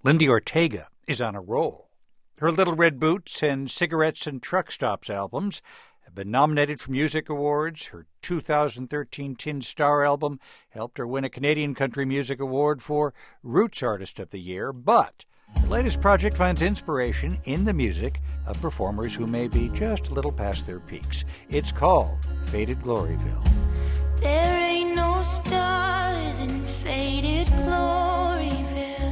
Lindy Ortega is on a roll. Her Little Red Boots and Cigarettes and Truck Stops albums have been nominated for music awards. Her 2013 Tin Star album helped her win a Canadian Country Music Award for Roots Artist of the Year. But her latest project finds inspiration in the music of performers who may be just a little past their peaks. It's called Faded Gloryville. There ain't no stars in Faded Gloryville.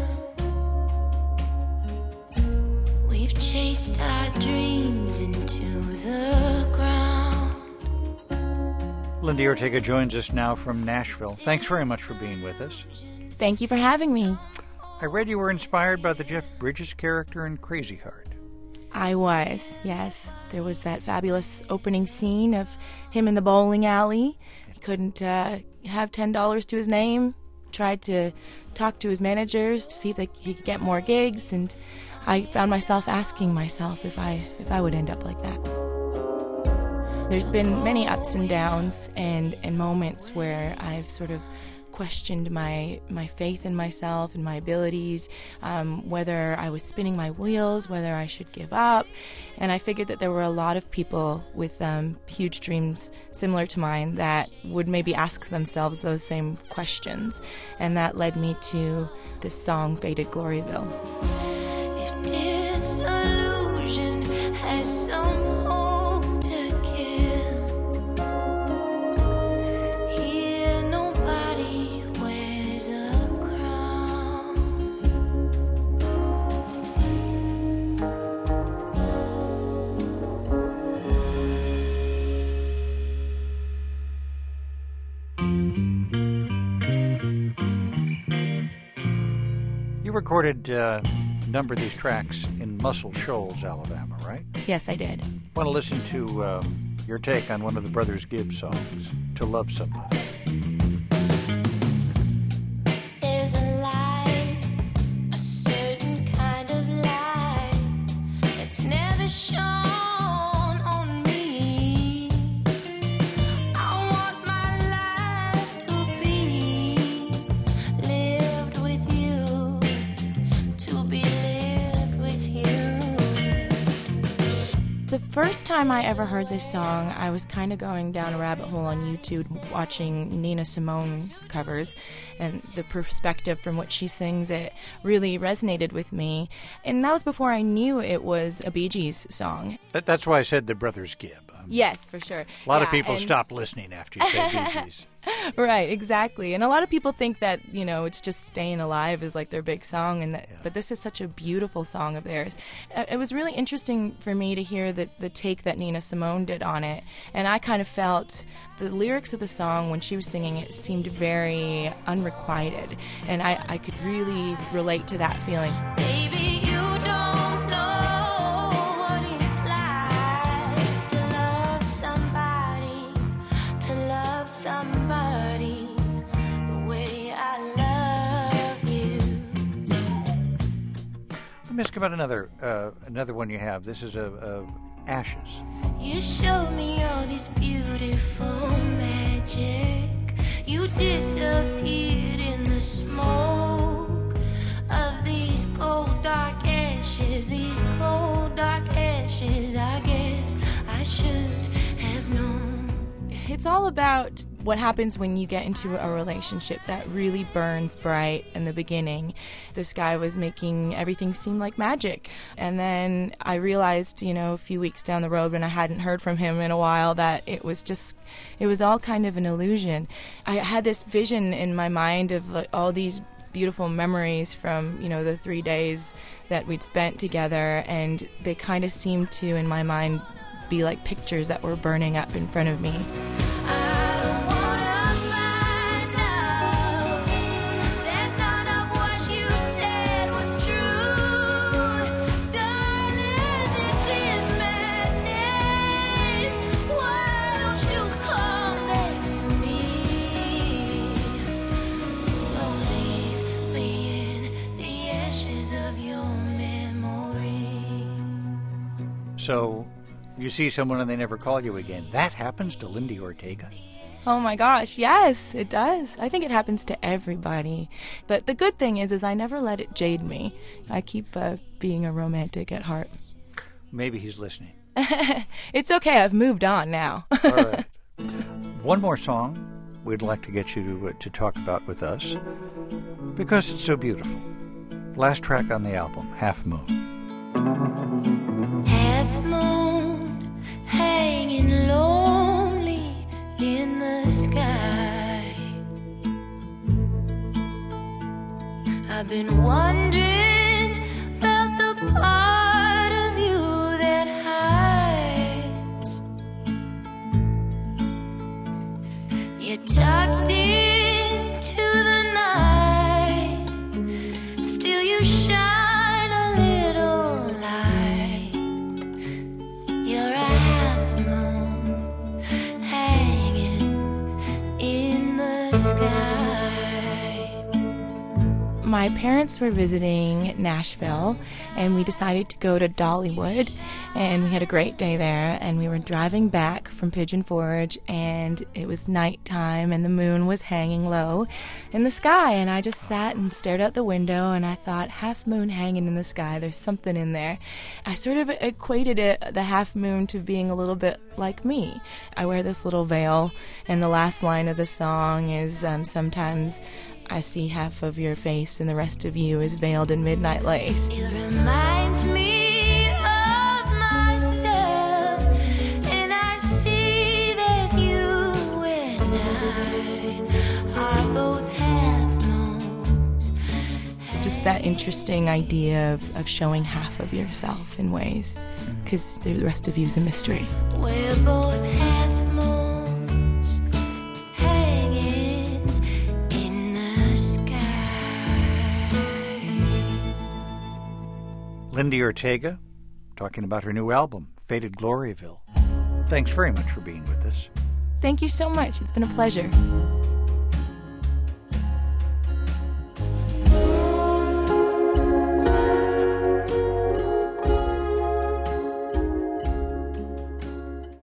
We've chased our dreams into the ground. Lindy Ortega joins us now from Nashville. Thanks very much for being with us. Thank you for having me. I read you were inspired by the Jeff Bridges character in Crazy Heart. I was, yes. There was that fabulous opening scene of him in the bowling alley. He couldn't have $10 to his name. Tried to talk to his managers to see if he could get more gigs, and I found myself asking myself if I would end up like that. There's been many ups and downs and moments where I've sort of questioned my faith in myself and my abilities, whether I was spinning my wheels, whether I should give up. And I figured that there were a lot of people with huge dreams similar to mine that would maybe ask themselves those same questions. And that led me to this song, Faded Gloryville. If disillusion has some hope to kill, here nobody wears a crown. You recorded a number of these tracks in Muscle Shoals, Alabama, right? Yes, I did. Want to listen to your take on one of the Brothers Gibb songs, To Love Somebody. There's a light, a certain kind of light that's never shone on me. I want my life to be lived with you, to be lived with you. The first time I ever heard this song, I was kind of going down a rabbit hole on YouTube watching Nina Simone covers, and the perspective from which she sings it really resonated with me. And that was before I knew it was a Bee Gees song. That's why I said the Brothers Gibb. Yes, for sure. A lot of people stop listening after you say Bee Gees. Right, exactly. And a lot of people think that, it's just Staying Alive is like their big song, but this is such a beautiful song of theirs. It was really interesting for me to hear the take that Nina Simone did on it, and I kind of felt the lyrics of the song when she was singing it seemed very unrequited, and I could really relate to that feeling. Baby, you don't know what it's like to love somebody the way I love you. Let me ask about another one you have. This is Ashes. You showed me all this beautiful magic. You disappeared in the smoke of these cold dark ashes. These cold dark ashes, I guess I should have known. It's all about what happens when you get into a relationship that really burns bright in the beginning. This guy was making everything seem like magic. And then I realized, a few weeks down the road when I hadn't heard from him in a while, that it was all kind of an illusion. I had this vision in my mind of all these beautiful memories from, the 3 days that we'd spent together, and they kind of seemed to, in my mind, be like pictures that were burning up in front of me. So you see someone and they never call you again. That happens to Lindy Ortega? Oh my gosh, yes, it does. I think it happens to everybody. But the good thing is I never let it jade me. I keep being a romantic at heart. Maybe he's listening. It's okay, I've moved on now. All right. One more song we'd like to get you to talk about with us because it's so beautiful. Last track on the album, Half Moon. Half moon hanging lonely in the sky. I've been wondering about the part of you that hides. You're tucked into the night, still you shine a little light. You're a half moon hanging in the sky. My parents were visiting Nashville, and we decided to go to Dollywood, and we had a great day there, and we were driving back from Pigeon Forge, and it was nighttime, and the moon was hanging low in the sky, and I just sat and stared out the window, and I thought, half moon hanging in the sky, there's something in there. I sort of equated the half moon to being a little bit like me. I wear this little veil, and the last line of the song is, sometimes I see half of your face and the rest of you is veiled in midnight lace. It reminds me of myself, and I see that you and I are both half moons. Just that interesting idea of showing half of yourself in ways, because the rest of you is a mystery. We're both half moons hanging in the sky. Lindi Ortega, talking about her new album, Faded Gloryville. Thanks very much for being with us. Thank you so much. It's been a pleasure.